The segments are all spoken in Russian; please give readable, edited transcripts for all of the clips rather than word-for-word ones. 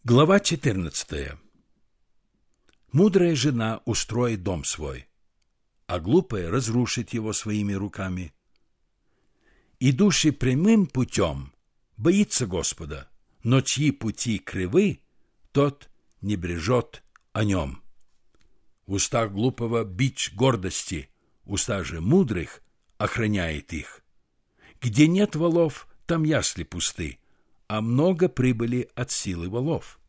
Глава 14. Мудрая жена устроит дом свой, а глупая разрушит его своими руками. Идущий прямым путем боится Господа, но чьи пути кривы, тот не брежет о нем. В устах глупого бич гордости, уста же мудрых охраняет их. Где нет волов, там ясли пусты, а много прибыли от силы волов.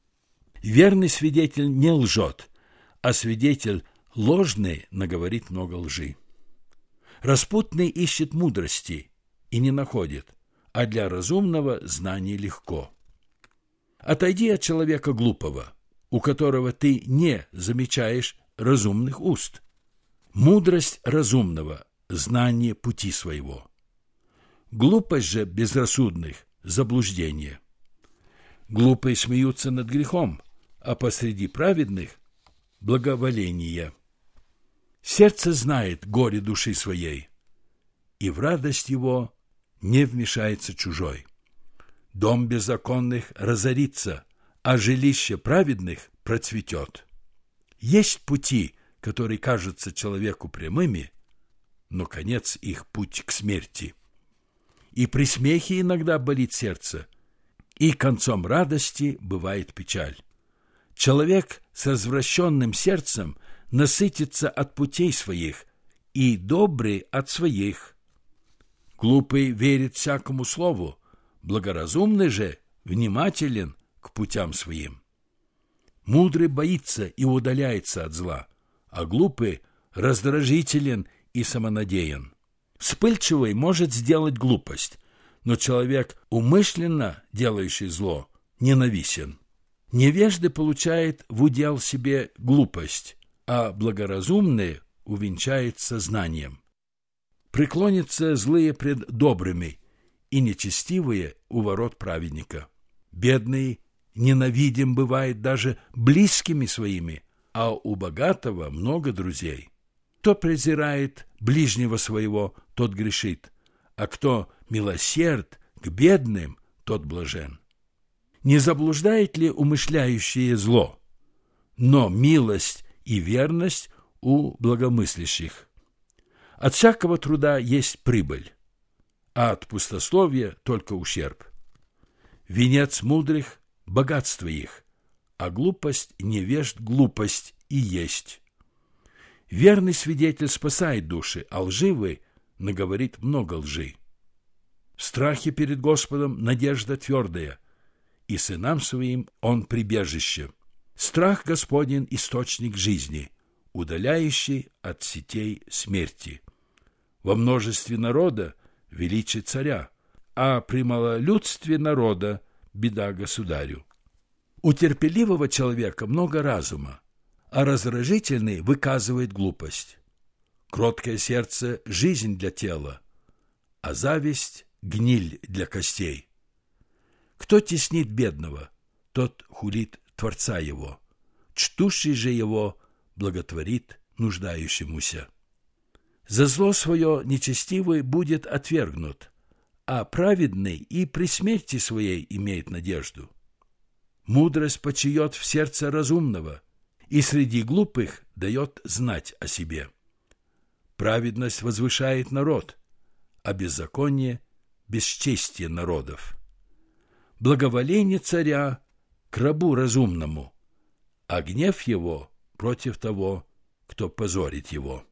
Верный свидетель не лжет, а свидетель ложный наговорит много лжи. Распутный ищет мудрости и не находит, а для разумного знание легко. Отойди от человека глупого, у которого ты не замечаешь разумных уст. Мудрость разумного – знание пути своего. Глупость же безрассудных – заблуждение. Глупые смеются над грехом, а посреди праведных – благоволение. Сердце знает горе души своей, и в радость его не вмешается чужой. Дом беззаконных разорится, а жилище праведных процветет. Есть пути, которые кажутся человеку прямыми, но конец их путь к смерти. И при смехе иногда болит сердце, и концом радости бывает печаль. Человек с развращенным сердцем насытится от путей своих, и добрый от своих. Глупый верит всякому слову, благоразумный же внимателен к путям своим. Мудрый боится и удаляется от зла, а глупый раздражителен и самонадеян. Вспыльчивый может сделать глупость, но человек, умышленно делающий зло, ненавистен. Невежды получает в удел себе глупость, а благоразумные увенчается знанием. Преклонятся злые пред добрыми, и нечестивые у ворот праведника. Бедный ненавидим бывает даже близкими своими, а у богатого много друзей. Кто презирает ближнего своего, тот грешит, а кто милосерд к бедным, тот блажен. Не заблуждает ли умышляющее зло? Но милость и верность у благомыслящих. От всякого труда есть прибыль, а от пустословия только ущерб. Венец мудрых – богатство их, а глупость невежд глупость и есть. Верный свидетель спасает души, а лживый наговорит много лжи. В страхе перед Господом надежда твердая, и сынам своим он прибежище. Страх Господень – источник жизни, удаляющий от сетей смерти. Во множестве народа – величие царя, а при малолюдстве народа – беда государю. У терпеливого человека много разума, а раздражительный выказывает глупость. Кроткое сердце – жизнь для тела, а зависть – гниль для костей. Кто теснит бедного, тот хулит Творца его, чтущий же его благотворит нуждающемуся. За зло свое нечестивый будет отвергнут, а праведный и при смерти своей имеет надежду. Мудрость почиет в сердце разумного, и среди глупых дает знать о себе. Праведность возвышает народ, а беззаконие – бесчестие народов. Благоволение царя к рабу разумному, а гнев его против того, кто позорит его.